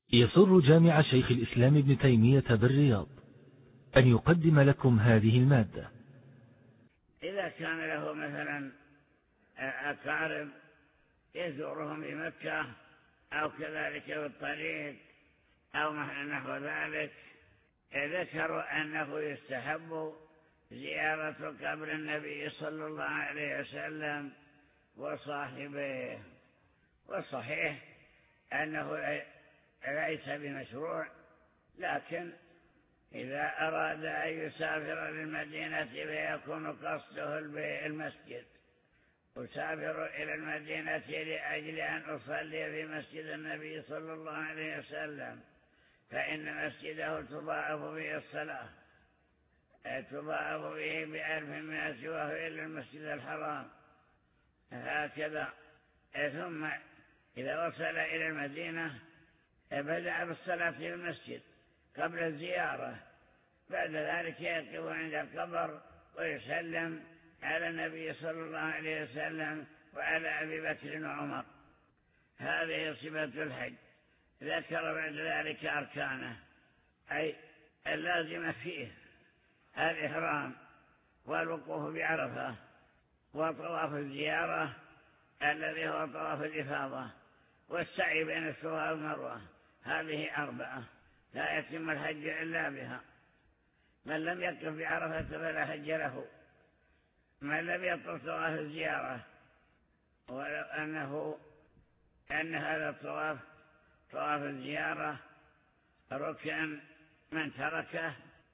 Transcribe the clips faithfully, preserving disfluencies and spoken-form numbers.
يسر جامع شيخ الإسلام ابن تيمية بالرياض أن يقدم لكم هذه المادة. إذا كان له مثلا أقارب يزورهم في مكة أو كذلك في الطريق أو نحو ذلك، ذكروا أنه يستحب زيارة قبر النبي صلى الله عليه وسلم وصاحبه، والصحيح أنه ليس بمشروع، لكن إذا أراد أن يسافر للمدينة فيكون قصده المسجد، أسافر إلى المدينة لأجل أن أصلي في مسجد النبي صلى الله عليه وسلم، فإن مسجده تضاعف به الصلاة، تضاعف به بألف من سواه إلى المسجد الحرام، هكذا. ثم إذا وصل إلى المدينة بدأ بالصلاة في المسجد قبل الزيارة، بعد ذلك يقف عند القبر ويسلم على النبي صلى الله عليه وسلم وعلى أبي بكر وعمر. هذه صفة الحج. ذكر بعد ذلك أركانه، أي اللازم فيه الإحرام والوقوف بعرفة وطواف الزيارة الذي هو طواف الإفاضة والسعي بين الصفا والمروة. هذه أربعة لا يتم الحج إلا بها. من لم يقف بعرفة فلا حج له، من لم يطف طواف الزيارة، ولو أنه أن هذا الطواف طواف الزيارة ركن من تركه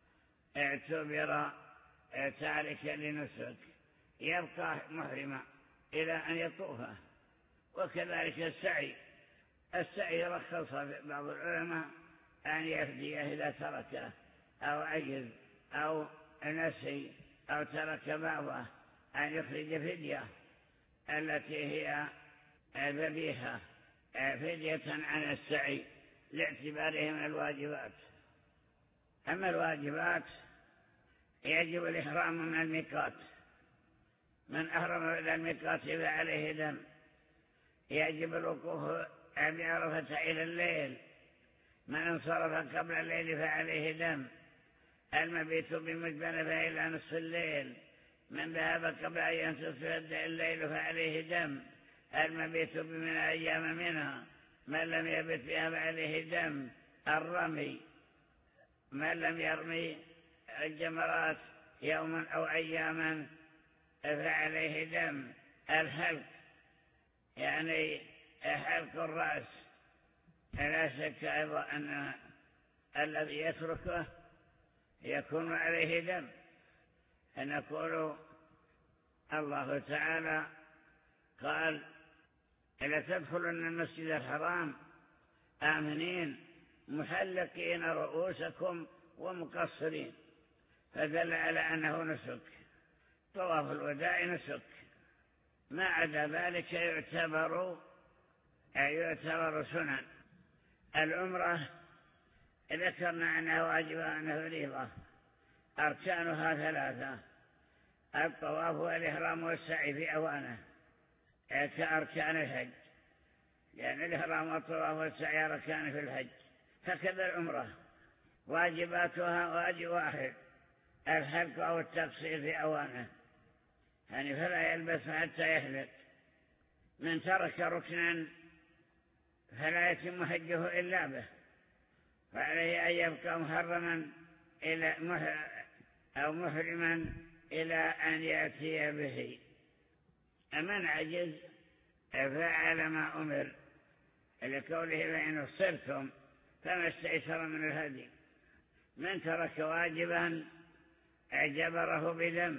اعتبر تاركا لنسك، يبقى محرما إلى أن يطوفه. وكذلك السعي، السعي رخص بعض العلماء أن يفديه إذا تركه أو عجز أو نسي أو ترك بعضه، أن يخرج فدية التي هي ذبيحة، فدية عن السعي لاعتباره من الواجبات. أما الواجبات يجب الإحرام من الميقات، من أحرم إلى الميقات فعليه دم، يجب الوقوف بعرفة إلى الليل، من انصرف قبل الليل فعليه دم، المبيت بمزدلفة إلى نصف الليل، من ذهب قبل أن ينتصف الليل فعليه دم، المبيت بمن أيام منها، من لم يبت بها فعليه دم، الرمي، من لم يرمي الجمرات يوما أو أياما فعليه دم، الحلق يعني حلق الرأس، لا شك أيضا أن الذي يتركه يكون عليه دم. نقول الله تعالى قال: إلا تدخلن المسجد الحرام آمنين محلقين رؤوسكم ومقصرين، فدل على أنه نسك. طواف الوداع نسك، ما عدا ذلك يعتبر يعتبر سنن. العمرة ذكرنا أنها واجبة وأنها فريضة، أركانها ثلاثة: الطواف والإحرام والسعي في أوانه كأركان الحج، لأن الإحرام والطواف والسعي أركان في الحج. فكذا العمرة واجباتها واجب واحد: الحلق أو التقصير في أوانه، يعني فلا يلبس حتى يحلق. من ترك ركنا فلا يتم حجه إلا به، فعليه أن يبقى محرما إلى أو محرما إلى أن يأتي به. من عجز فعل ما أمر، لقوله: فإن صرتم فما استيسر من الهدي. من ترك واجبا اعتبره بدم.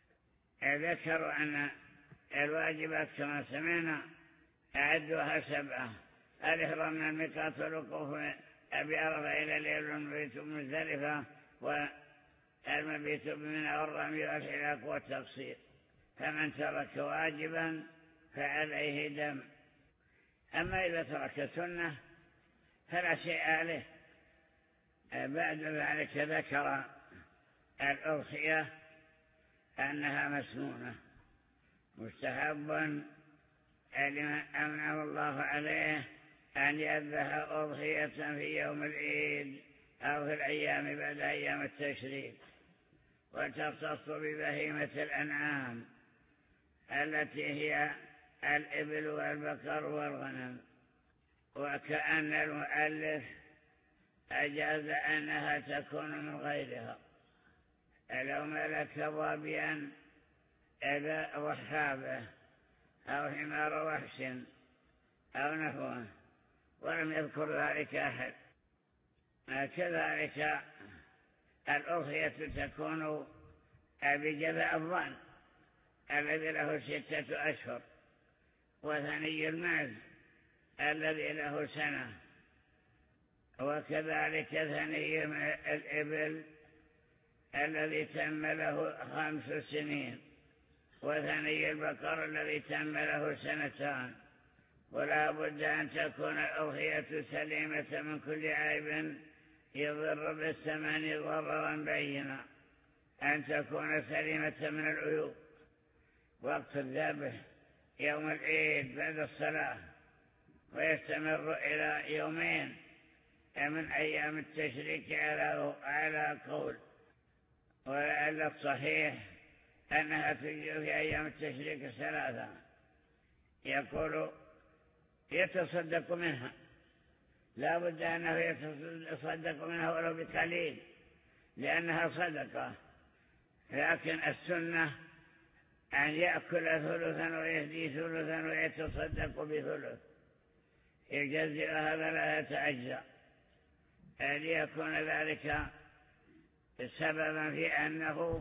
ذكروا أن الواجبات كما سمعنا أعدوها سبعة: الإحرام من الميقات والوقوف بعرفة إلى الليل والمبيت بمزدلفة والمبيت بمنى والرمي والحلاق والتقصير. فمن ترك واجبا فعليه دم. أما إذا ترك سنة فلا شيء عليه. بعد ذلك ذكر الأضحية أنها مسنونة، مستحب لمن أمنه الله عليه أن يذبح أضحية في يوم العيد أو في الأيام بعد أيام التشريق، وتختص ببهيمة الأنعام التي هي الإبل والبقر والغنم. وكأن المؤلف أجاز أنها تكون من غيرها، لو ملك ظبيا إلى رحابه أو حمار وحش أو نحوه ولم يذكر ذلك أحد. كذلك الأضحية تكون بجذع الظن الذي له ستة أشهر، وثني المعز الذي له سنة، وكذلك ثني الإبل الذي تم له خمس سنين، وثني البقر الذي تم له سنتان. ولا بد أن تكون الأضحية سليمة من كل عيب يضر بالثمن ضررا بينا، أن تكون سليمة من العيوب. وقت الذبح يوم العيد بعد الصلاة، ويستمر إلى يومين من أيام التشريك على قول، ولعل الصحيح أنها تجي في أيام التشريك ثلاثة. يقول يتصدق منها، لا بد أنه يتصدق منها ولو بقليل لأنها صدقة، لكن السنة أن يأكل ثلثا ويهدي ثلثا ويتصدق بثلث، يجزئ هذا لا يتأجزأ، ليكون ذلك سببا في أنه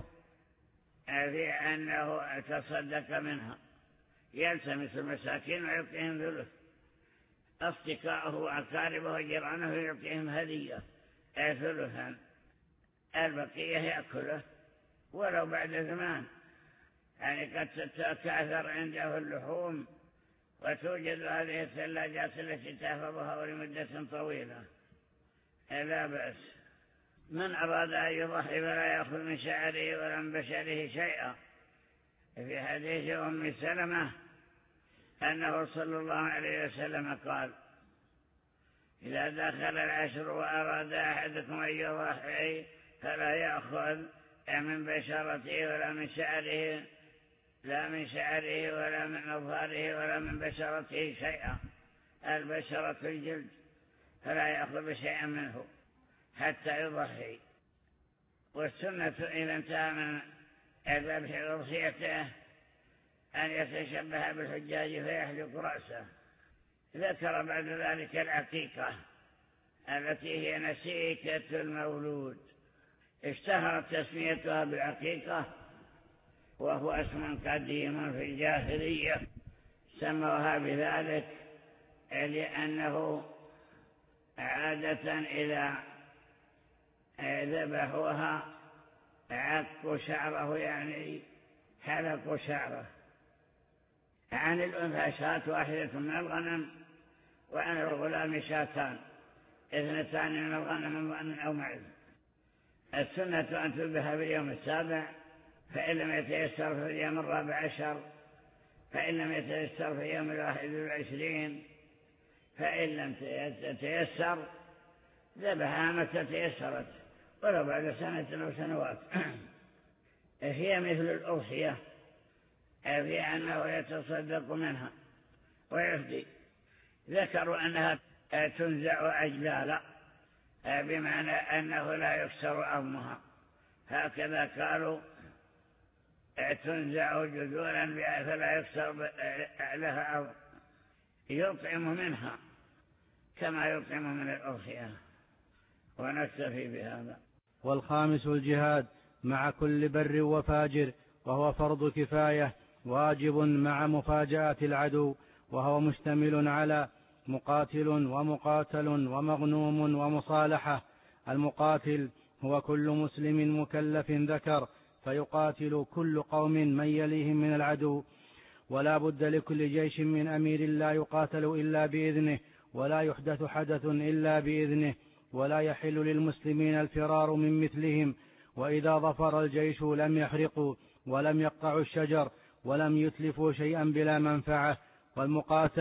في أنه تصدق منها. يلتمس المساكين ويعطيهم ثلث، أصدقائه وأقاربه وجيرانه يعطيهم هدية ثلثا، البقية يأكله ولو بعد زمان. يعني قد تتكاثر عنده اللحوم وتوجد هذه الثلاجات التي تحفظها لمدة طويلة، لا بأس. من أراد أن يضحي فلا يأخذ من شعره ولا من بشره شيئا. في حديث أم سلمة أنه صلى الله عليه وسلم قال: إذا دخل العشر وأراد أحدكم أن يضحي فلا يأخذ من بشرته ولا من شعره لا من شعره ولا من أظهاره ولا من بشرته شيئا، البشرة الجلد، فلا يأخذ شيئا منه حتى يضحي. والسنة إذا انتهى من الذبح وضحيته أن يتشبه بالحجاج فيحلق رأسه. ذكر بعد ذلك العقيقة التي هي نسيكة المولود، اشتهرت تسميتها بالعقيقة، وهو اسم قديم في الجاهلية سموها بذلك لأنه عادة إذا ذبحوها عقوا شعره، يعني حلقوا شعره. عن الأنثى شاة واحدة من الغنم، وعن الغلام شاتان اثنتان من الغنم ضأن أو معز. السنة أن تذبح في اليوم السابع، فإن لم يتيسر في اليوم الرابع عشر، فإن لم يتيسر في اليوم الواحد والعشرين، فإن لم يتيسر ذبحها متى تيسرت ولو بعد سنة أو سنوات. هي مثل الأضحية في أنه يتصدق منها ويفدي. ذكروا أنها تنزع أجلالا، بمعنى أنه لا يكسر عظمها، هكذا قالوا تنزع جذولا فلا يكسر لها عظم، يطعم منها كما يطعم من الأضحية. ونكتفي بهذا. والخامس الجهاد مع كل بر وفاجر، وهو فرض كفاية واجب مع مفاجأة العدو، وهو مشتمل على مقاتل ومقاتل ومغنوم ومصالحة. المقاتل هو كل مسلم مكلف ذكر، فيقاتل كل قوم من يليهم من العدو، ولا بد لكل جيش من أمير لا يقاتل إلا بإذنه، ولا يحدث حدث إلا بإذنه، ولا يحل للمسلمين الفرار من مثلهم. وإذا ظفر الجيش لم يحرقوا ولم يقطعوا الشجر ولم يتلفوا شيئا بلا منفعة. والمقاتل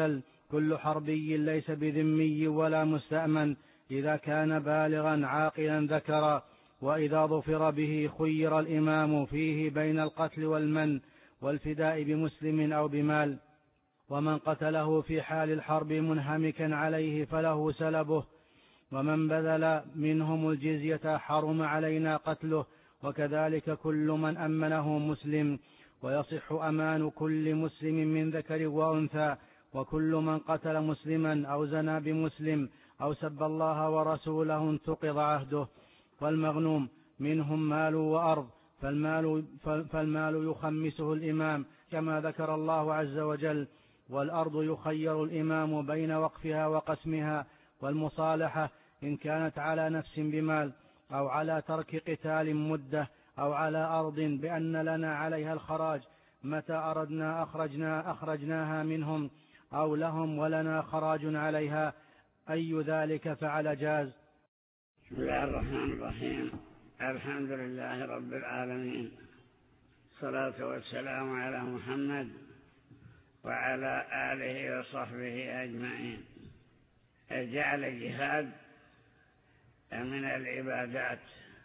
كل حربي ليس بذمي ولا مستأمن إذا كان بالغا عاقلا ذكرا، وإذا ظفر به خير الإمام فيه بين القتل والمن والفداء بمسلم أو بمال. ومن قتله في حال الحرب منهمكا عليه فله سلبه، ومن بذل منهم الجزية حرم علينا قتله، وكذلك كل من أمنه مسلم. ويصح أمان كل مسلم من ذكر وأنثى، وكل من قتل مسلما أو زنى بمسلم أو سب الله ورسوله انتقض عهده. والمغنوم منهم مال وأرض، فالمال, فالمال يخمسه الإمام كما ذكر الله عز وجل، والأرض يخير الإمام بين وقفها وقسمها، والمصالحة إن كانت على نفس بمال، أو على ترك قتال مدة، أو على أرض بأن لنا عليها الخراج متى أردنا أخرجنا أخرجناها منهم، أو لهم ولنا خراج عليها، أي ذلك فعل جاز. بسم الله الرحمن الرحيم. الحمد لله رب العالمين، الصلاة والسلام على محمد وعلى آله وصحبه أجمعين. جعل الجهاد من العبادات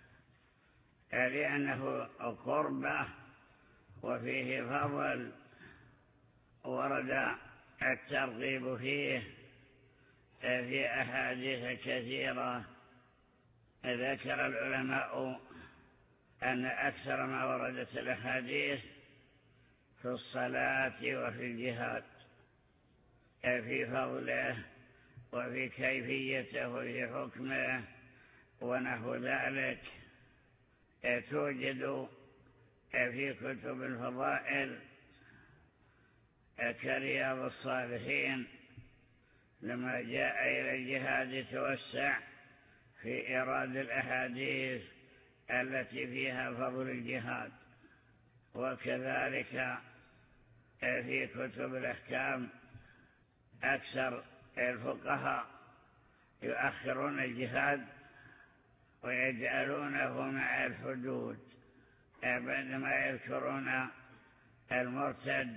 لأنه قربة وفيه فضل، ورد الترغيب فيه في أحاديث كثيرة. ذكر العلماء أن أكثر ما وردت الأحاديث في الصلاة وفي الجهاد، في فضله وفي كيفيته وفي حكمه ونحو ذلك. توجد في كتب الفضائل كرياض الصالحين لما جاء إلى الجهاد توسع في إيراد الأحاديث التي فيها فضل الجهاد، وكذلك في كتب الأحكام أكثر الفقهاء يؤخرون الجهاد ويجعلونه مع الحدود بعدما يذكرون المرتد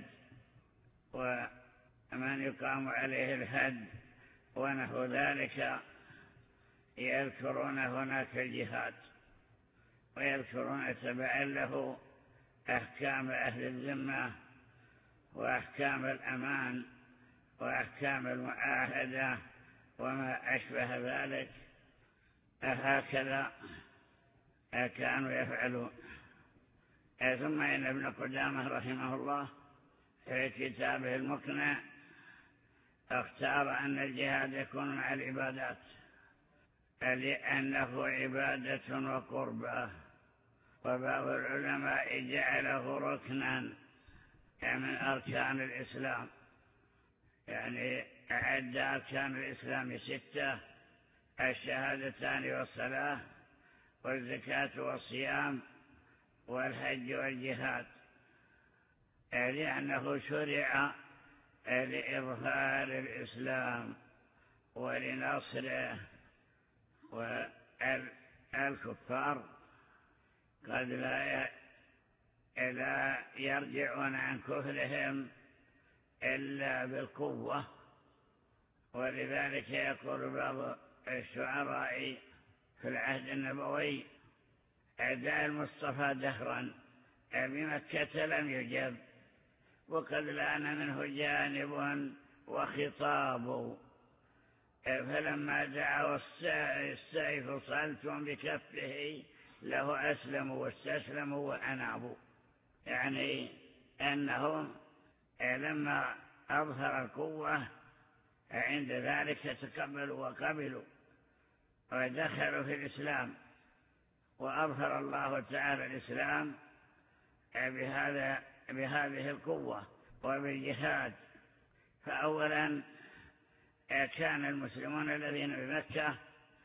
ومن يقام عليه الحد ونحو ذلك، يذكرون هناك الجهاد ويذكرون تبعا له أحكام أهل الذمة وأحكام الأمان وأحكام المعاهدة وما أشبه ذلك. هكذا كانوا يفعلون. ثم إن ابن قدامة رحمه الله في كتابه المقنع اختار أن الجهاد يكون مع العبادات لأنه عبادة وقربة، وبعض العلماء جعله ركنا من أركان الإسلام، يعني أعد أركان الإسلام ستة: الشهادتان والصلاة والزكاة والصيام والحج والجهاد، لأنه شرع لإظهار الإسلام ولنصره. والكفار قد لا يرجعون عن كفرهم إلا بالقوة، ولذلك يقول بعض الشعراء في العهد النبوي: أداء المصطفى دهرا بمكة لم يجب، وقد لان منه جانب وخطاب، فلما دعوا السيف صلتم بكفه له أسلموا واستسلموا وأنابوا. يعني أنهم لما أظهر القوة عند ذلك تقبلوا وقبلوا ودخلوا في الإسلام، وأظهر الله تعالى الإسلام بهذا بهذه القوة وبالجهاد. فأولا كان المسلمون الذين بمكة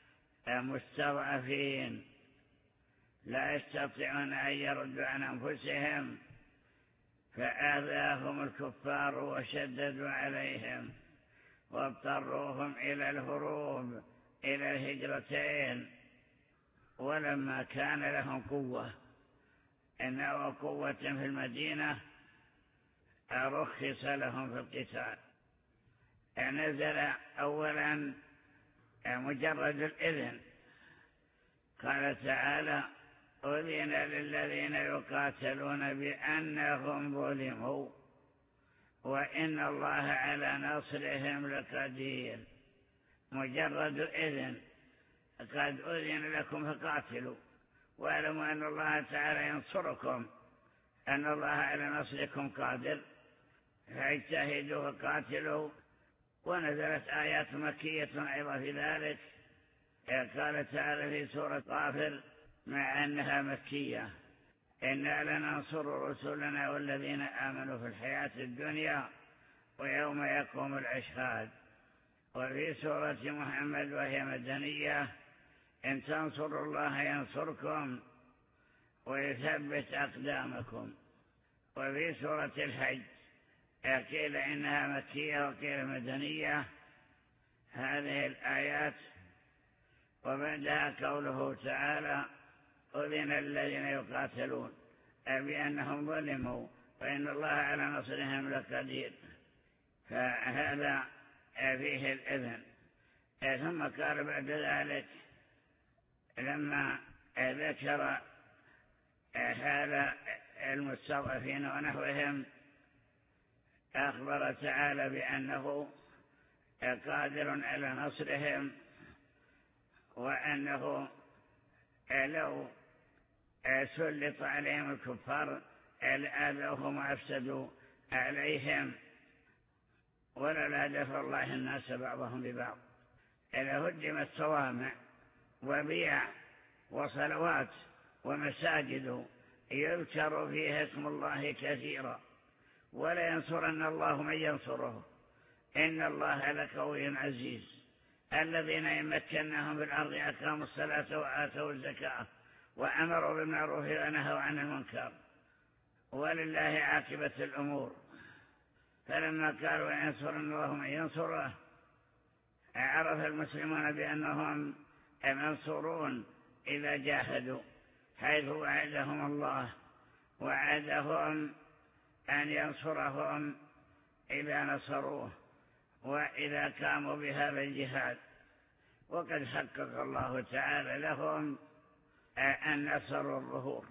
مستضعفين لا يستطيعون أن يردوا عن أنفسهم، فآذاهم الكفار وشددوا عليهم واضطروهم إلى الهروب إلى الهجرتين. ولما كان لهم قوة إنه قوة في المدينة رخص لهم في القتال، نزل أولا مجرد الإذن. قال تعالى: أذن للذين يقاتلون بأنهم ظلموا وإن الله على نصرهم لقدير. مجرد إذن، قد أذن لكم فقاتلوا، واعلموا أن الله تعالى ينصركم، أن الله على نصركم قادر، فاجتهدوا وقاتلوا. ونزلت آيات مكية أيضا في ذلك. قال تعالى في سورة غافر مع أنها مكية: إنا لننصر رسلنا والذين آمنوا في الحياة الدنيا ويوم يقوم الأشهاد. وفي سورة محمد وهي مدنية: إن تنصروا الله ينصركم ويثبت أقدامكم. وفي سورة الحج قيل إنها مكية وقيل مدنية. هذه الآيات وبعدها قوله تعالى: أذن الذين يقاتلون بأنهم ظلموا وإن الله على نصرهم لقدير. فهذا فيه الإذن. ثم قال بعد ذلك لما ذكر حال المستضعفين ونحوهم أخبر تعالى بأنه قادر على نصرهم، وأنه لو سلط عليهم الكفار لآذوهم وأفسدوا عليهم، ولولا دفع الله الناس بعضهم ببعض لهدمت صوامع وبيع وصلوات ومساجد يذكر فيها اسم الله كثيرا، ولا ينصرن الله من ينصره إن الله لقوي عزيز. الذين يمكنهم في الأرض أقاموا الصلاة وآتوا الزكاة وأمروا بالمعروف ونهوا عن المنكر ولله عاقبة الأمور. فلما قالوا ينصرن الله من ينصره عرف المسلمون بأنهم منصورون إذا جاهدوا، حيث وعدهم الله، وعدهم أن ينصرهم إذا نصروه وإذا قاموا بهذا الجهاد. وقد حقق الله تعالى لهم النصر والظهور.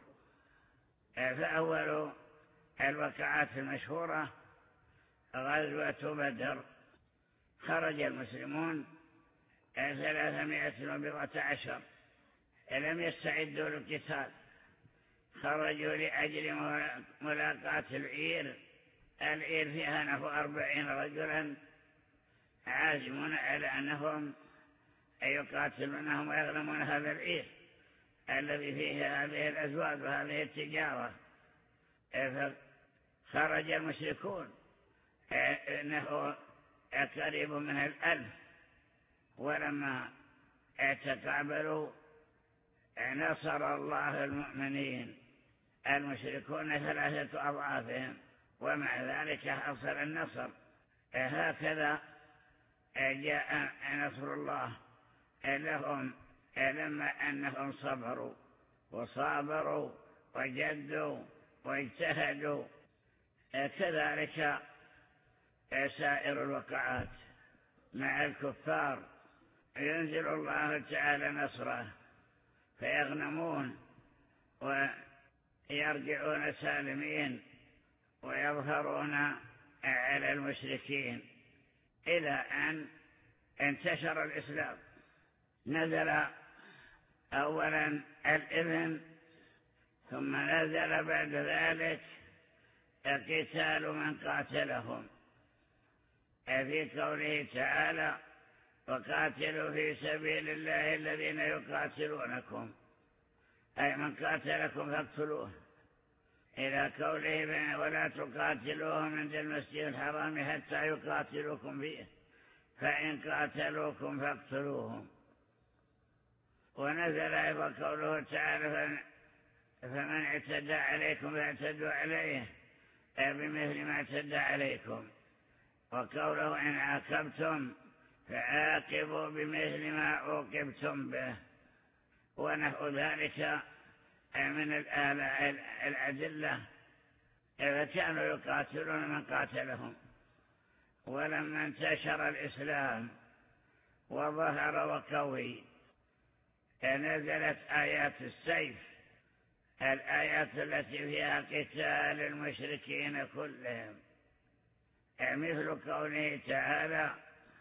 فأول الوقعات المشهورة غزوة بدر. خرج المسلمون ثلاثمائة وبضعة عشر، لم يستعدوا للقتال، خرجوا لأجل ملاقاة العير. العير فيها نحو أربعين رجلا عازمون على أنهم يقاتلونهم ويغنمون هذا العير الذي فيه هذه الأزواج وهذه التجارة. فخرج المشركون نحو قريب من الألف، ولما تقابلوا نصر الله المؤمنين المشركون ثلاثة أضعافهم، ومع ذلك حصل النصر. هكذا جاء نصر الله لهم لما أنهم صبروا وصابروا وجدوا واجتهدوا. كذلك سائر الوقعات مع الكفار ينزل الله تعالى نصره فيغنمون ويرجعون سالمين ويظهرون على المشركين إلى أن انتشر الإسلام. نزل أولا الإذن، ثم نزل بعد ذلك قتال من قاتلهم في قوله تعالى: وقاتلوا في سبيل الله الذين يقاتلونكم، أي من قاتلكم فاقتلوه، إلى قوله: ولا تقاتلوهم عند المسجد الحرام حتى يقاتلوكم فيه فإن قاتلوكم فاقتلوهم. ونزل أيضا قوله تعالى: فمن اعتدى عليكم فاعتدوا عليه بمثل ما اعتدى عليكم، وقوله: إن عاقبتم فعاقبوا بمثل ما عوقبتم به، ونحو ذلك من الأدلة. فكانوا يقاتلون من قاتلهم ولما انتشر الإسلام وظهر وقوي نزلت آيات السيف، الآيات التي فيها قتال المشركين كلهم، مثل قوله تعالى: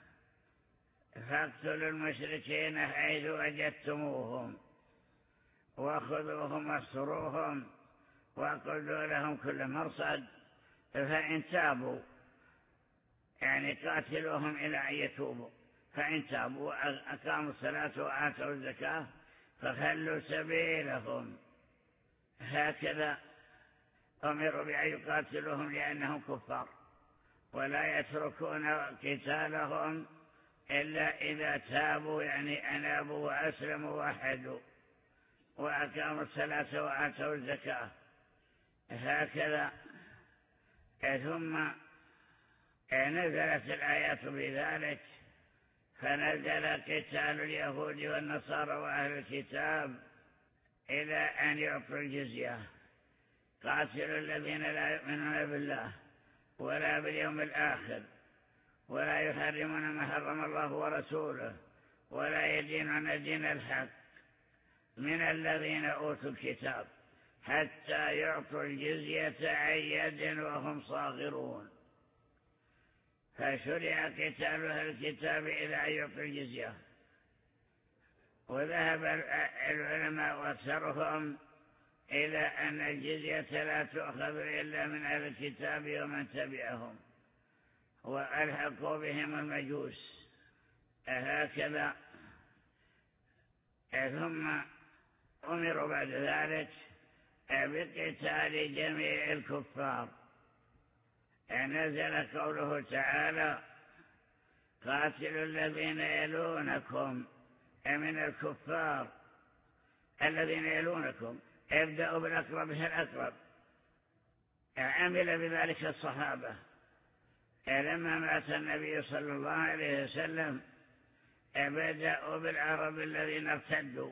فاقتلوا المشركين حيث وجدتموهم وخذوهم واحصروهم واقعدوا لهم كل مرصد فإن تابوا، يعني قاتلوهم إلى أن يتوبوا، فإن تابوا أقاموا الصلاة وآتوا الزكاة فخلوا سبيلهم. هكذا أمروا بأن يقاتلوهم لأنهم كفار، ولا يتركون قتالهم إلا إذا تابوا، يعني أنابوا وأسلموا ووحدوا وأقاموا الصلاة وآتوا الزكاة. هكذا ثم نزلت الآيات بذلك، فنزل قتال اليهود والنصارى وأهل الكتاب إلى أن يعطوا الجزية. قاتلوا الذين لا يؤمنون بالله ولا باليوم الآخر ولا يحرمون ما حرم الله ورسوله ولا يدينون دين الحق من الذين أوتوا الكتاب حتى يعطوا الجزية عن يد وهم صاغرون. فشرع قتال أهل الكتاب إلى أن يعطوا الجزية. وذهب العلماء وأكثرهم إلى أن الجزية لا تؤخذ إلا من أهل الكتاب ومن تبعهم، وألحقوا بهم المجوس. هكذا ثم أمروا بعد ذلك بقتال جميع الكفار. نزل قوله تعالى: قاتلوا الذين يلونكم من الكفار، الذين يلونكم، ابدأوا بالأقرب فالأقرب. عمل بذلك الصحابة لما مات النبي صلى الله عليه وسلم، بدأوا بالعرب الذين ارتدوا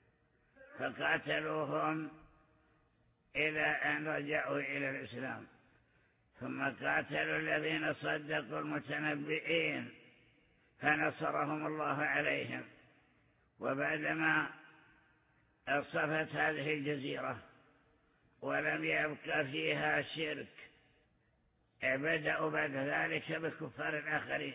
فقاتلوهم إلى أن رجعوا إلى الإسلام، ثم قاتلوا الذين صدقوا المتنبئين فنصرهم الله عليهم. وبعدما اصطفت هذه الجزيرة ولم يبقى فيها شرك، بدأوا بعد ذلك بالكفار الآخرين،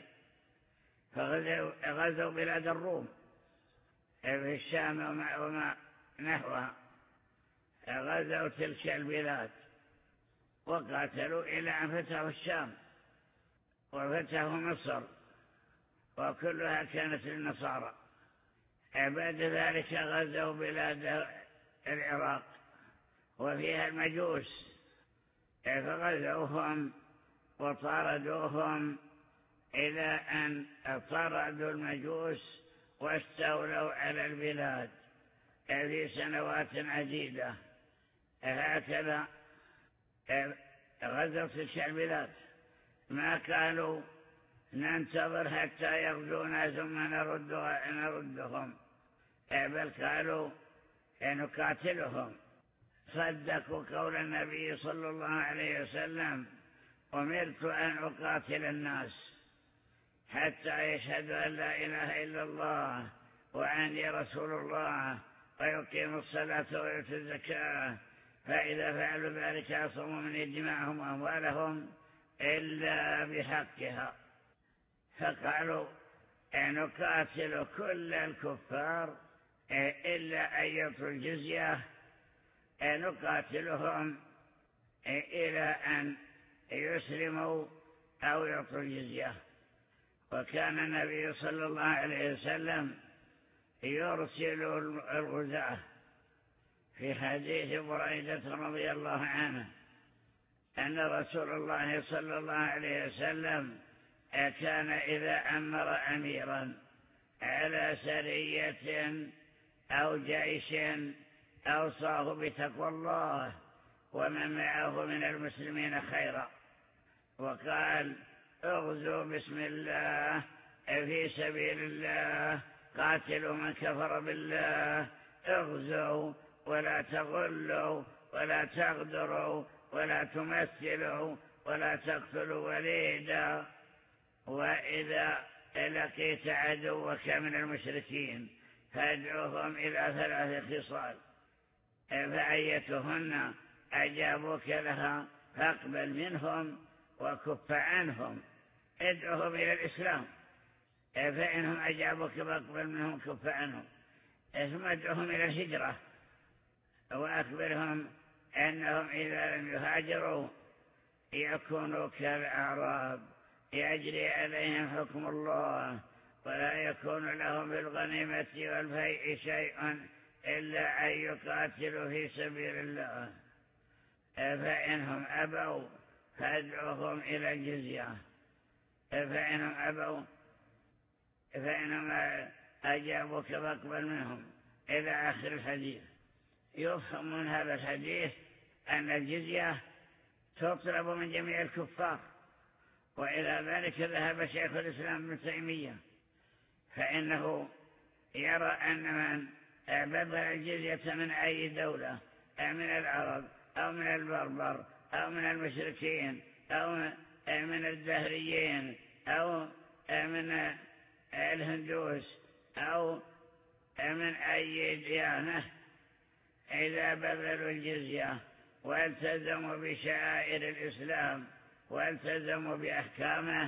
فغزوا بلاد الروم في الشام وما نحوها، غزوا تلك البلاد وقاتلوا إلى أن فتحوا الشام وفتحوا مصر، وكلها كانت للنصارى. بعد ذلك غزوا بلاد العراق وفيها المجوس، فغزوهم وطاردوهم إلى أن طردوا المجوس واستولوا على البلاد في سنوات عديدة. هكذا غزوا تلك البلاد، ما قالوا ننتظر حتى يغزونا ثم نردهم، بل قالوا نقاتلهم. صدقوا قول النبي صلى الله عليه وسلم: أمرت أن أقاتل الناس حتى يشهدوا أن لا إله إلا الله وأني رسول الله ويقيموا الصلاة ويؤتوا الزكاة، فإذا فعلوا ذلك عصموا من دماءهم وأموالهم إلا بحقها. فقالوا نقاتل كل الكفار إلا أن يعطوا الجزية، نقاتلهم إلى أن يسلموا أو يعطوا الجزية. وكان النبي صلى الله عليه وسلم يرسل الغزاة. في حديث بريدة رضي الله عنه أن رسول الله صلى الله عليه وسلم كان إذا أمر أميرا على سرية أو جيش أوصاه بتقوى الله ومن معه من المسلمين خيرا، وقال: اغزوا بسم الله في سبيل الله، قاتلوا من كفر بالله، اغزوا ولا تغلوا ولا تغدروا ولا تمثلوا ولا تقتلوا وليدا. وإذا لقيت عدوك من المشركين فادعوهم إلى ثلاث خصال، فأيتهن أجابوك لها فاقبل منهم وكف عنهم، ادعوهم إلى الإسلام، فإنهم أجابوك فاقبل منهم كف عنهم، ثم ادعوهم إلى الهجرة وأخبرهم أنهم إذا لم يهاجروا يكونوا كالأعراب يجري عليهم حكم الله ولا يكون لهم في الغنيمة والفيء شيء إلا أن يقاتلوا في سبيل الله، فإنهم أبوا فادعوهم إلى الجزية، فإنهم أبوا فإنهم أجابوك فاقبل منهم إلى آخر الحديث. يفهم من هذا الحديث أن الجزية تطلب من جميع الكفار، وإلى ذلك ذهب شيخ الإسلام ابن تيمية، فإنه يرى أن من بذل الجزية من أي دولة من العرب أو من البربر أو من المشركين أو من الدهريين أو من الهندوس أو من أي ديانة، إذا بذلوا الجزية والتزموا بشعائر الإسلام والتزموا بأحكامه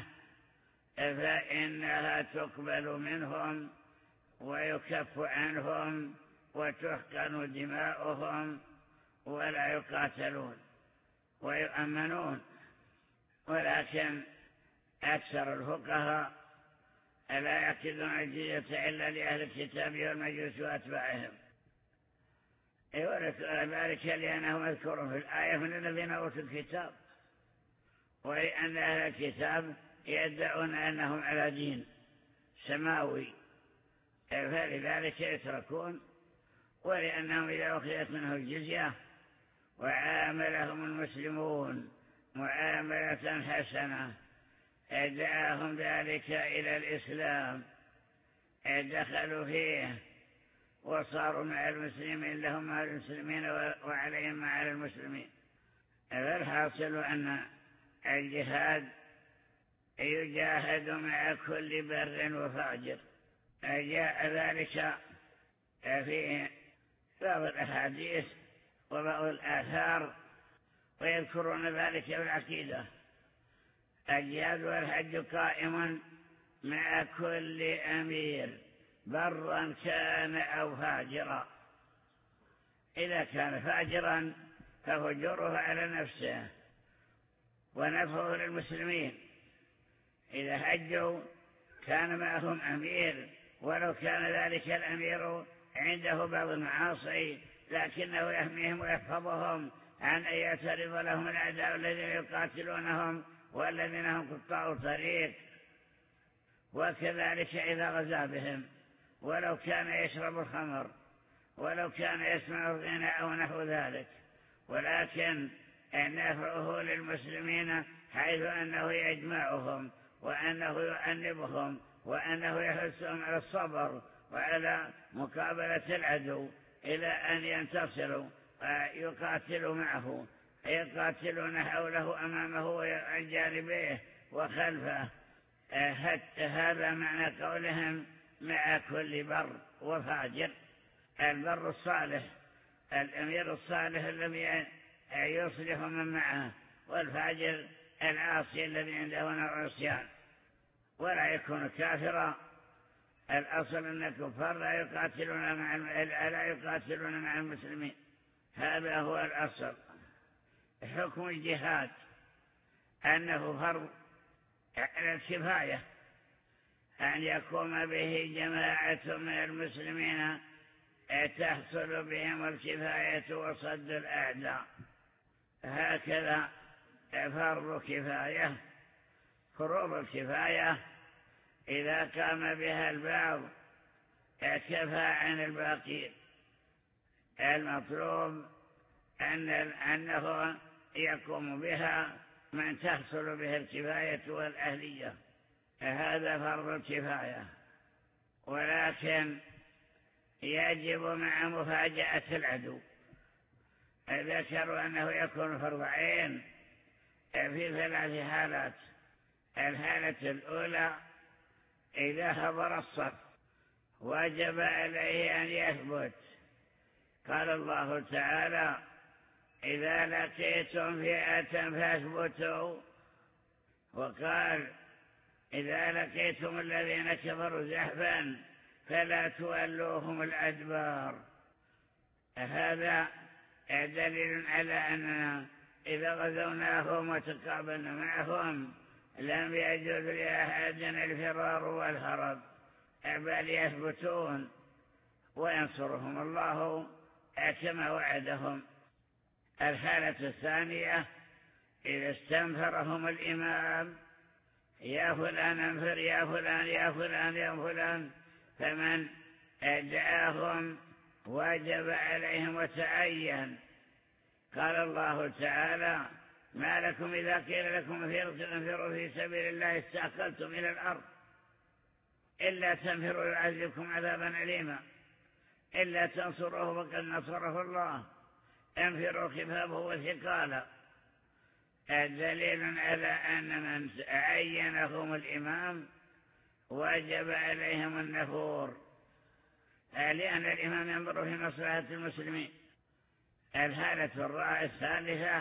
فإنها تقبل منهم ويكف عنهم وتحقن دماؤهم ولا يقاتلون ويؤمنون. ولكن أكثر الفقهاء لا يعقدون الجزية إلا لأهل الكتاب والمجوس وأتباعهم، ذلك لأنه مذكور في الآية من الذين أوتوا الكتاب، ولأن أهل الكتاب يدعون أنهم على دين سماوي فلذلك يتركون، ولأنهم إذا أخذت منه الجزية وعاملهم المسلمون معاملة حسنة دعاهم ذلك إلى الإسلام دخلوا فيه وصاروا مع المسلمين، لهم مع المسلمين وعليهم مع المسلمين. فالحاصل أن الجهاد يجاهد مع كل بر وفاجر، جاء ذلك في بعض الأحاديث وبعض الآثار ويذكرون ذلك في العقيدة. الجهاد والحج قائم مع كل أمير برا كان أو فاجرا، إذا كان فاجرا ففجوره على نفسه ونفعه للمسلمين، إذا حجوا كان معهم أمير ولو كان ذلك الأمير عنده بعض المعاصي لكنه يحميهم ويحفظهم عن أن يعترض لهم الأعداء الذين يقاتلونهم والذين هم قطاع طريق. وكذلك إذا غزا بهم ولو كان يشرب الخمر ولو كان يسمع الغناء أو نحو ذلك، ولكن نفعه للمسلمين حيث أنه يجمعهم وأنه يؤنبهم وأنه يحثهم على الصبر وعلى مقابلة العدو إلى أن ينتصروا يقاتلوا معه، يقاتلون حوله أمامه وعن جانبيه وخلفه. هذا معنى قولهم مع كل بر وفاجر. البر الصالح الأمير الصالح الذي يصلح من معه، والفاجر العاصي الذي عنده نوع عصيان، ولا يكون كافرا. الأصل أن الكفار لا يقاتلون مع لا يقاتلون مع المسلمين، هذا هو الأصل. حكم الجهاد أنه فرض على الكفاية أن يقوم به جماعة من المسلمين تحصل بهم الكفاية وصد الأعداء، هكذا فرض كفاية. فروض الكفاية إذا قام بها البعض كفى عن الباقين. المطلوب أن أنه يقوم بها من تحصل به الكفاية والأهلية، هذا فرض الكفاية. ولكن يجب مع مفاجأة العدو. ذكروا أنه يكون فرض عين في ثلاث حالات: الحالة الأولى إذا حضر الصف وجب عليه أن يثبت. قال الله تعالى: إذا لقيتم فئة فاثبتوا. وقال: إذا لقيتم الذين كفروا زحفا فلا تولوهم الأدبار. هذا دليل على أننا إذا غزوناهم وتقابلنا معهم لم يجوز لأحد الفرار والهرب، بل يثبتون وينصرهم الله كما وعدهم. الحالة الثانية إذا استنفرهم الإمام: يا فلان انفر، يا فلان، يا فلان، يا فلان، فمن دعاهم وجب عليهم وتعين. قال الله تعالى: ما لكم إذا قيل لكم انفروا في سبيل الله استثقلتم إلى الأرض إلا تنفروا يعذبكم عذابا أليما إلا تنصروه فقد نصره الله انفروا خفافا وثقالا. دليل على أن من عينهم الإمام وجب عليهم النفور، لأن الإمام ينظر في مصلحة المسلمين. الحالة الثالثة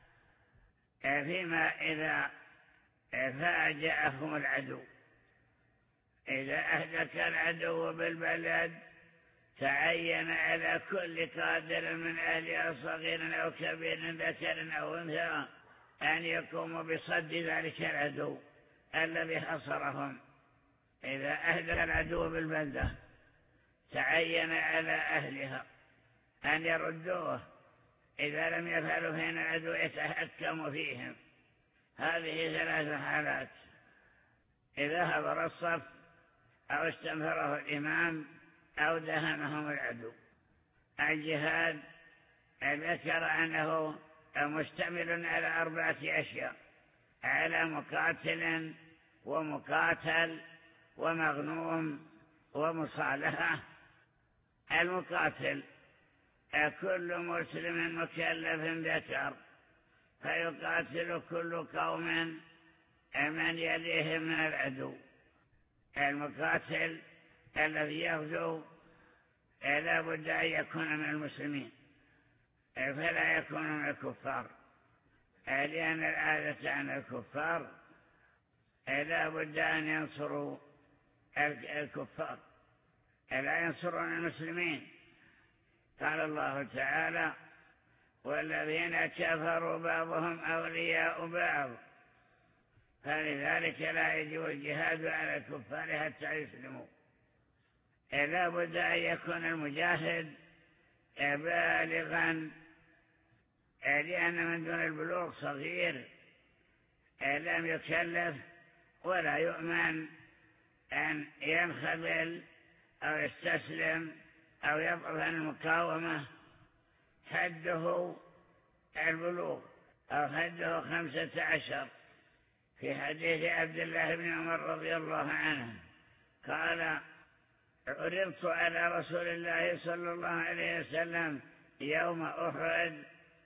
فيما إذا فاجأهم العدو، إذا أهلك العدو بالبلد تعين على كل قادر من أهلها صغير أو كبير ذكر أو أنثى أن يقوموا بصد ذلك العدو الذي حصرهم. إذا أهلك العدو بالبلدة تعين على أهلها أن يردوه، إذا لم يفعلوا فإن العدو يتحكم فيهم. هذه ثلاث حالات: إذا حضر الصف أو استنفره الإمام أو دهمهم العدو. الجهاد ذكر أنه مشتمل على أربعة أشياء: على مقاتل ومقاتل ومغنوم ومصالحة. المقاتل كل مسلم مكلف ذكر فيقاتل كل قوم من يليهم من العدو. المقاتل الذي يغزو لا بد أن يكون من المسلمين فلا يكون من الكفار، لأن العادة عن الكفار لا بد أن ينصروا الكفار لا ينصرون المسلمين. قال الله تعالى: والذين كفروا بعضهم أولياء بعض، فلذلك لا يجب الجهاد على الكفار حتى يسلموا. لا بد أن يكون المجاهد بالغا، لأن من دون البلوغ صغير لم يكلف ولا يؤمن أن ينخذل أو يستسلم أو يضعف عن المقاومة. حده البلوغ أو حده خمسة عشر. في حديث عبد الله بن عمر رضي الله عنه قال: عرضت على رسول الله صلى الله عليه وسلم يوم أحد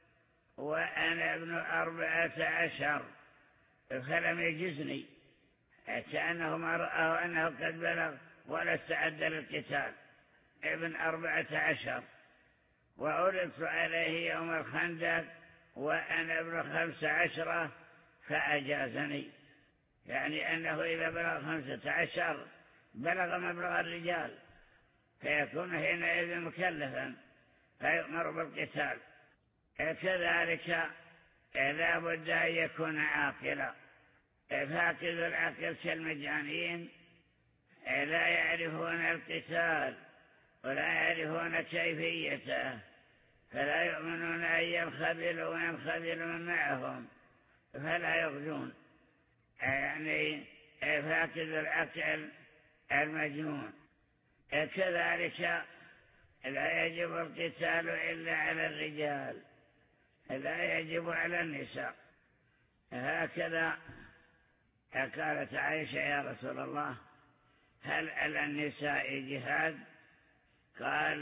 وأنا ابن أربعة عشر فلم يجزني، كأنه ما رأى أنه قد بلغ ولا استعد للقتال. ابن أربعة عشر. وعرضت عليه يوم الخندق وأنا ابن خمس عشرة فأجازني، يعني أنه إذا بلغ خمسة عشر بلغ مبلغ الرجال فيكون حينئذ مكلفا فيؤمر بالقتال. كذلك لا بد أن يكون عاقلا، فاقد العقل كالمجانين لا يعرفون القتال ولا يعرفون كيفيته، فلا يؤمنون أن ينخذلوا وينخذلوا من معهم فلا يغزون، يعني فاقد العقل المجنون. كذلك لا يجب القتال إلا على الرجال، لا يجب على النساء. هكذا قالت عائشة: يا رسول الله هل على النساء جهاد؟ قال: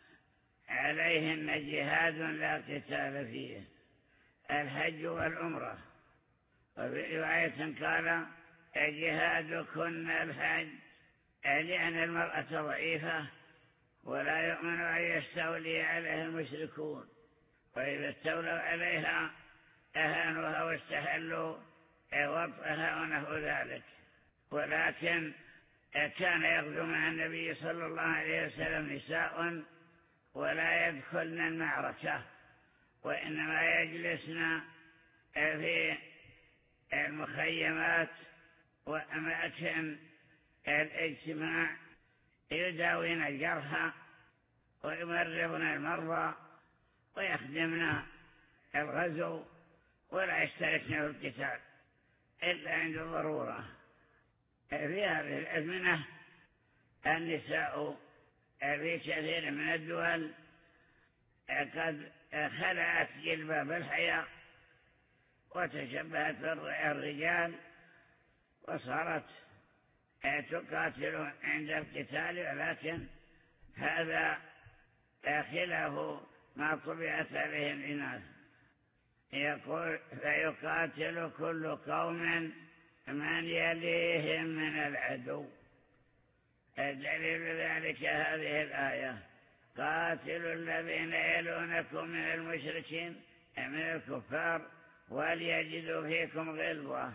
عليهن جهاد لا قتال فيه، الحج والعمرة. وفي رواية قال: جهادكن الحج، لأن المرأة ضعيفة ولا يؤمن أن يستولي عليها المشركون، وإذا استولوا عليها أهانوها واستحلوا وطئها ونحو ذلك. ولكن كان يغزو مع النبي صلى الله عليه وسلم نساء ولا يدخلن المعركة، وإنما يجلسن في المخيمات وأماكن الاجتماع يداوين الجرحى ويمرضن المرضى ويخدمن الغزو، ولا يشتركن في القتال إلا عند الضرورة. في هذه الأزمنة النساء في كثير من الدول قد خلعت جلباب الحياء وتشبهت بالرجال وصارت تقاتل عند القتال، ولكن هذا خلاف ما طبعت عليه الإناث. يقول فيقاتل كل قوم من يليهم من العدو. الدليل ذلك هذه الآية: قاتلوا الذين يلونكم من المشركين من الكفار وليجدوا فيكم غلظة.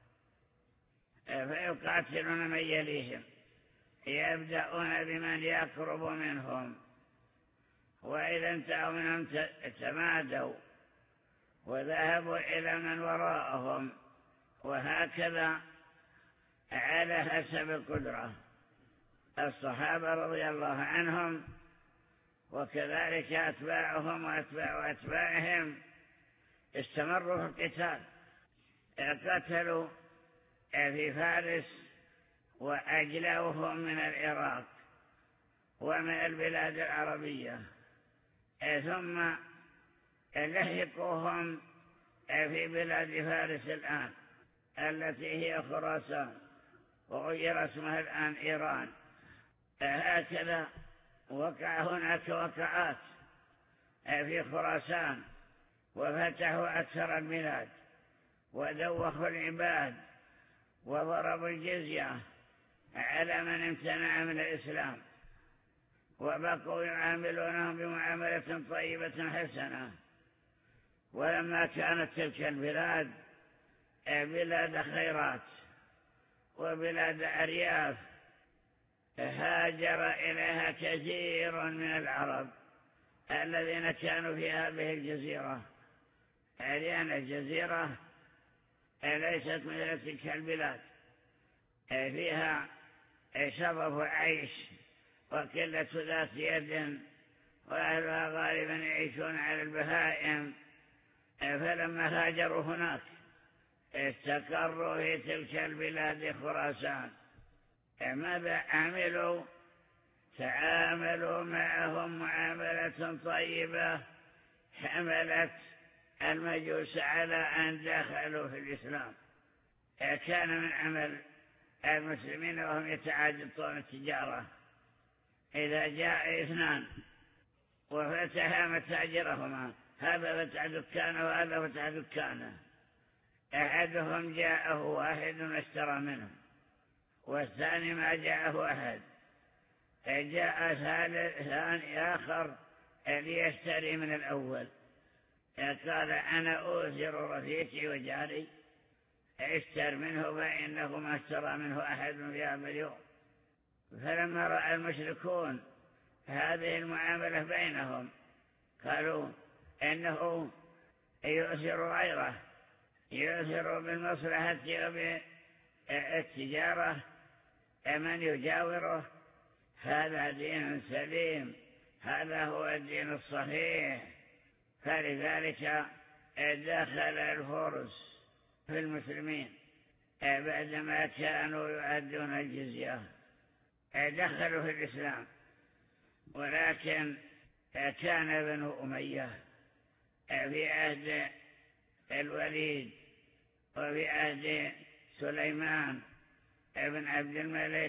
فيقاتلون من يليهم، يبدأون بمن يقرب منهم، وإذا انتهوا منهم تمادوا وذهبوا إلى من وراءهم، وهكذا على حسب القدرة. الصحابة رضي الله عنهم وكذلك أتباعهم وأتباع أتباعهم استمروا في القتال، قتلوا في فارس وأجلوهم من العراق ومن البلاد العربية، ثم لحقوهم في بلاد فارس الآن التي هي خراسان، وغير اسمها الآن إيران. هكذا وقع هناك وقعات في خراسان، وفتحوا أكثر البلاد ودوخوا العباد وضربوا الجزية على من امتنع من الإسلام، وبقوا يعاملونهم بمعاملة طيبة حسنة. ولما كانت تلك البلاد بلاد خيرات وبلاد أرياف، هاجر إليها كثير من العرب الذين كانوا في هذه الجزيرة، لأن الجزيرة ليست مثل تلك البلاد، فيها شرف عيش وقلة ذات يد، وأهلها غالبا يعيشون على البهائم. فلما هاجروا هناك استقروا في تلك البلاد خراسان. ماذا عملوا؟ تعاملوا معهم معاملة طيبة حملت المجوس على أن دخلوا في الإسلام. كان من عمل المسلمين وهم يتعاجبون التجارة، إذا جاء اثنان وفتحا متاجرهما، هذا فتح دكانه وهذا فتح دكانه، أحدهم جاءه واحد واشترى منه، والثاني ما جاءه أحد، جاء ثاني آخر ليشتري من الأول، قال أنا أوثر رفيقي وجاري، اشتر منه فإنه ما اشترى منه أحد في هذا اليوم. فلما رأى المشركون هذه المعاملة بينهم قالوا إنه يؤثر غيره، يؤثر بالمصلحة وبالتجارة من يجاوره. هذا دين سليم، هذا هو الدين الصحيح. فلذلك دخل الفرس في المسلمين بعدما كانوا يؤدون الجزية، دخلوا في الإسلام. ولكن كان بنو أمية في عهد الوليد وفي عهد سليمان ابن عبد الملك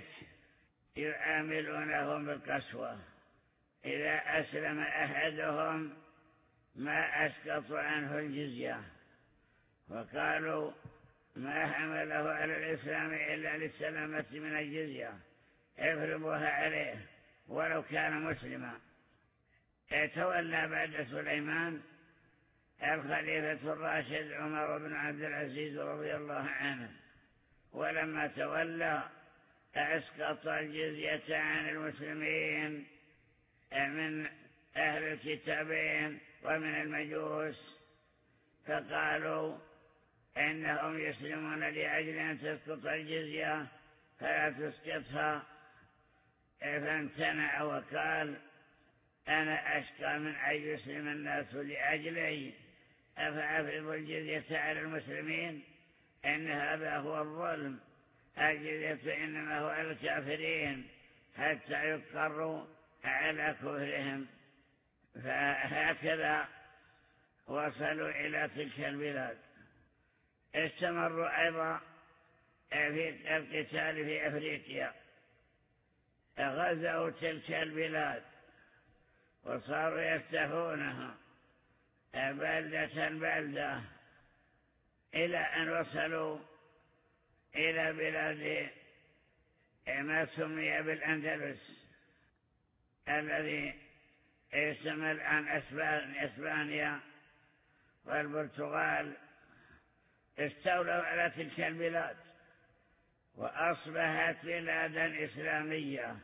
يعاملونهم بالقسوة. إذا أسلم أحدهم ما أسقطوا عنه الجزية، وقالوا ما حمله على الإسلام إلا للسلامة من الجزية يفرضها عليه ولو كان مسلما. تولى بعد سليمان الخليفة الراشد عمر بن عبد العزيز رضي الله عنه، ولما تولى أسقط الجزية عن المسلمين من أهل الكتابين ومن المجوس، فقالوا إنهم يسلمون لأجل أن تسقط الجزية فلا تسقطها، فامتنع وقال أنا أشقى من أن يسلم الناس لأجلي أفأفرض الجزية على المسلمين؟ إن هذا هو الظلم، الجزية إنما هو على الكافرين حتى يقروا على كفرهم. فهكذا وصلوا إلى تلك البلاد. استمروا أيضا في القتال في أفريقيا، غزوا تلك البلاد وصاروا يفتحونها بلدة بلدة إلى أن وصلوا إلى بلاد ما سمي بالأندلس الذي يسمى الآن إسبانيا والبرتغال. استولوا على تلك البلاد وأصبحت بلادا إسلامية،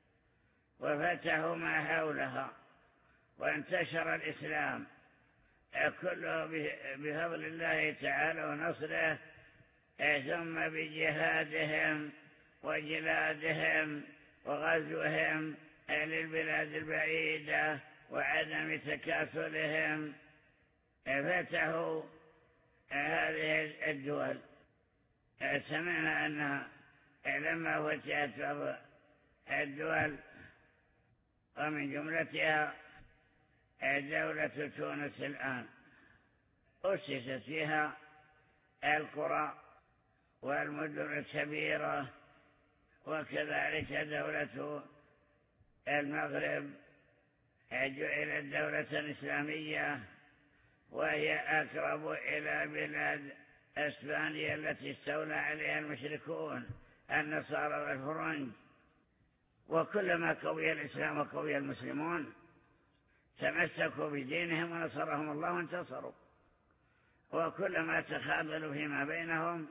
وفتحوا ما حولها وانتشر الإسلام كله بفضل الله تعالى ونصره، ثم بجهادهم وجلادهم وغزوهم للبلاد البعيدة وعدم تكاثلهم فتحوا هذه الدول. سمعنا أن لما فتحت الدول ومن جملتها دولة تونس الآن أسست فيها القرى والمدن الكبيرة، وكذلك دولة المغرب جعلت دولة إسلامية، وهي أقرب إلى بلاد إسبانيا التي استولى عليها المشركون النصارى والفرنج. وكلما قوي الإسلام وقوي المسلمون تمسكوا بدينهم ونصرهم الله وانتصروا، وكلما تخاذلوا فيما بينهم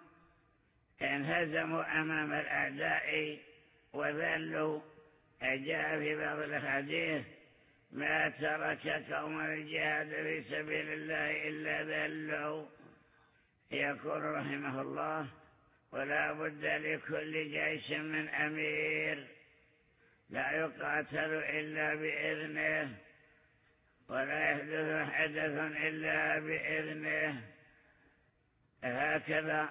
انهزموا أمام الأعداء وذلوا. جاء في بعض الأحاديث ما ترك قوم الجهاد في سبيل الله إلا ذلوا. يقول رحمه الله ولا بد لكل جيش من أمير لا يقاتل إلا بإذنه ولا يحدث حدث إلا بإذنه. هكذا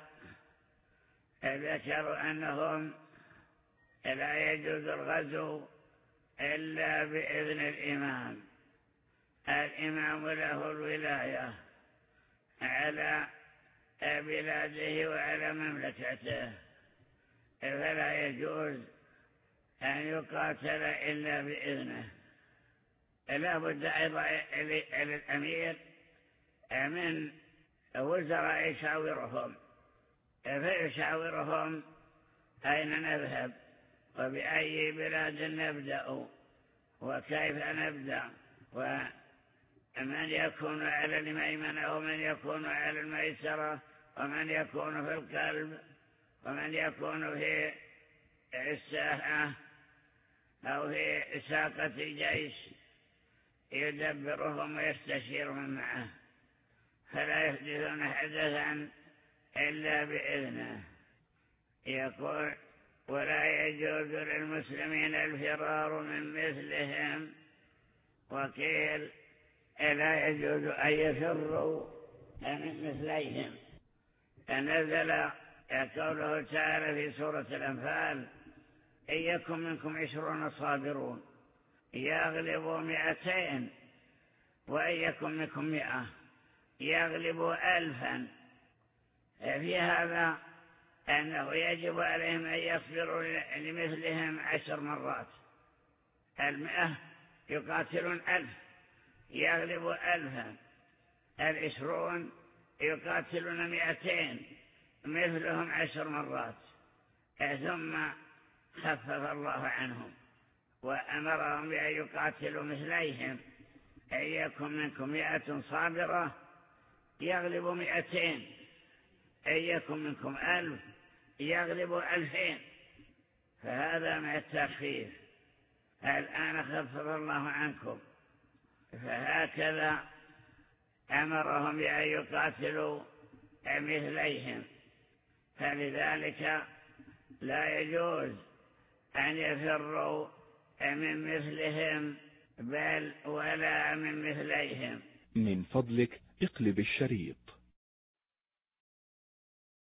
ذكروا أنهم لا يجوز الغزو إلا بإذن الإمام. الإمام له الولاية على بلاده وعلى مملكته، فلا يجوز أن يقاتل إلا بإذنه. لا بد أيضا للأمير من وزراء يشاورهم، فيشاورهم أين نذهب وبأي بلاد نبدأ وكيف نبدأ ومن يكون على الميمنة ومن يكون على الميسرة ومن يكون في القلب ومن يكون في الساحة أو في ساقة الجيش، يدبرهم ويستشيرهم معه، فلا يحدثون حدثا إلا بإذنه. يقول ولا يجوز للمسلمين الفرار من مثلهم، وقيل لا يجوز أن يفروا من مثليهم. فنزل قوله تعالى في سورة الأنفال إن يكن منكم عشرون صابرون يغلبوا مئتين وإن يكن منكم مئة يغلبوا ألفا. في هذا أنه يجب عليهم أن يصبروا لمثلهم عشر مرات. المئة يقاتلون ألف يغلبوا ألفا، العشرون يقاتلون مئتين مثلهم عشر مرات، ثم خفف الله عنهم وأمرهم بأن يقاتلوا مثليهم، أن يكن منكم مئة صابرة يغلب مئتين، أن يكن منكم ألف يغلب ألفين. فهذا من التخفيف. الآن خفف الله عنكم، فهكذا أمرهم بأن يقاتلوا مثليهم. فلذلك لا يجوز أن يفروا من مثلهم بل ولا من مثليهم. من فضلك اقلب الشريط.